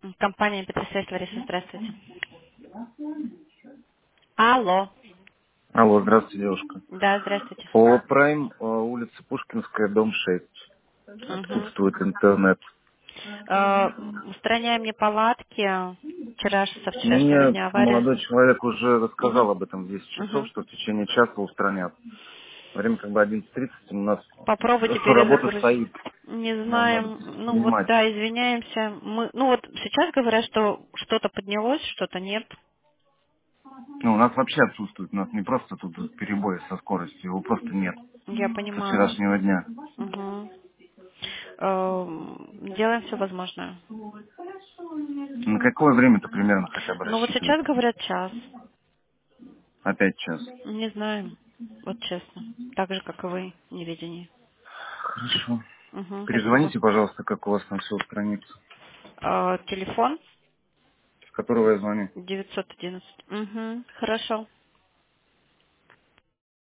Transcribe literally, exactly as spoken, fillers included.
Компания Петросвязь Лариса, здравствуйте. Алло. Алло, здравствуйте, девушка. Да, здравствуйте. По Прайм, э, улица Пушкинская, дом шесть. Угу. Отсутствует интернет. Устраняем неполадки. Вчера, со вчерашнего Мне дня авария. молодой человек уже рассказал Угу. об этом в десять часов, Угу. что в течение часа устранят. Время как бы одиннадцать тридцать, у нас Попробуйте работа перезагрузить. стоит. Не Нам надо знаем. Ну вот снимать. да, извиняемся. Мы, ну вот сейчас говорят, что что-то поднялось, что-то нет. Ну, у нас вообще отсутствует. У нас не просто тут перебои со скоростью, его просто нет. Я Со понимаю. вчерашнего дня. Угу. Делаем все возможное. На какое время-то примерно хотя бы Ну вот рассчитывать? сейчас говорят час. Опять час. Не знаем. Вот честно. Так же, как и вы, неведение. Хорошо. Угу, спасибо. Перезвоните, пожалуйста, как у вас там все устранится. А, телефон С которого я звоню. девятьсот одиннадцать. Угу, хорошо.